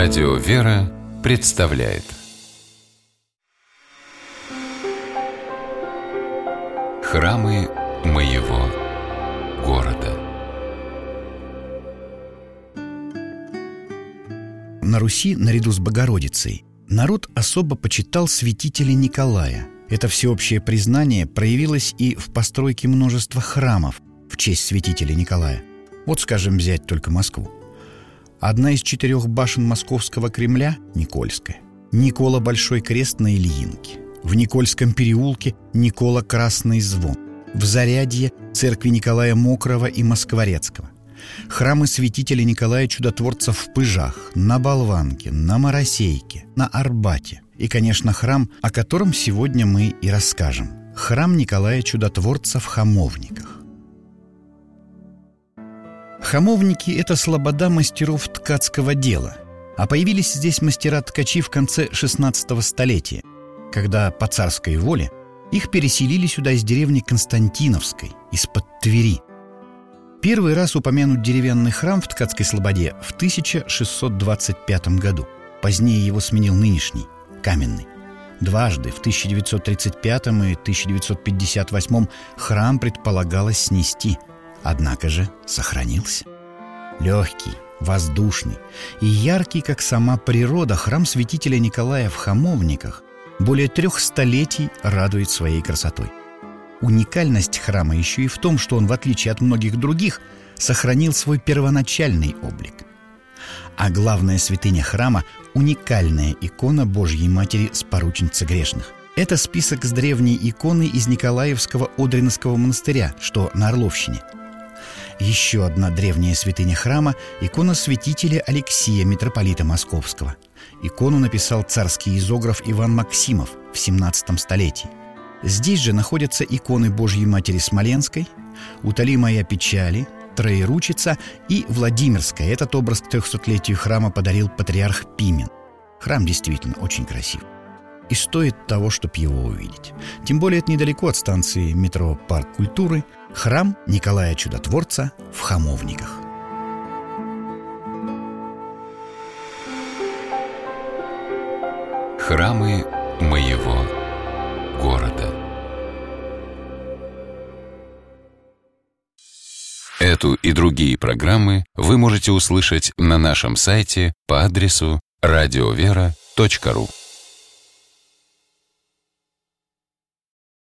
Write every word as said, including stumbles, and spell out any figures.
Радио «Вера» представляет Храмы моего города. На Руси, наряду с Богородицей, народ особо почитал святителя Николая. Это всеобщее признание проявилось и в постройке множества храмов в честь святителя Николая. Вот, скажем, взять только Москву. Одна из четырех башен Московского Кремля – Никольская. Никола Большой Крест на Ильинке. В Никольском переулке Никола Красный Звон. В Зарядье – церкви Николая Мокрого и Москворецкого. Храмы святителя Николая Чудотворца в Пыжах, на Болванке, на Моросейке, на Арбате. И, конечно, храм, о котором сегодня мы и расскажем. Храм Николая Чудотворца в Хамовниках. Хамовники – это слобода мастеров ткацкого дела. А появились здесь мастера-ткачи в конце шестнадцатого столетия, когда по царской воле их переселили сюда из деревни Константиновской, из-под Твери. Первый раз упомянут деревянный храм в ткацкой слободе в тысяча шестьсот двадцать пятом году. Позднее его сменил нынешний, каменный. Дважды, в тысяча девятьсот тридцать пятом и тысяча девятьсот пятьдесят восьмом, храм предполагалось снести, однако же сохранился. Легкий, воздушный и яркий, как сама природа, храм святителя Николая в Хамовниках более трех столетий радует своей красотой. Уникальность храма еще и в том, что он, в отличие от многих других, сохранил свой первоначальный облик. А главная святыня храма – уникальная икона Божьей Матери Спорученицы грешных. Это список с древней иконой из Николаевского Одринского монастыря, что на Орловщине. Еще одна древняя святыня храма – икона святителя Алексия, митрополита Московского. Икону написал царский изограф Иван Максимов в семнадцатом столетии. Здесь же находятся иконы Божьей Матери Смоленской, «Утоли моя печали», «Троеручица» и «Владимирская». Этот образ к трехсотлетию храма подарил патриарх Пимен. Храм действительно очень красив и стоит того, чтобы его увидеть. Тем более это недалеко от станции метро «Парк культуры», храм Николая Чудотворца в Хамовниках. Храмы моего города. Эту и другие программы вы можете услышать на нашем сайте по адресу радиовера точка ру.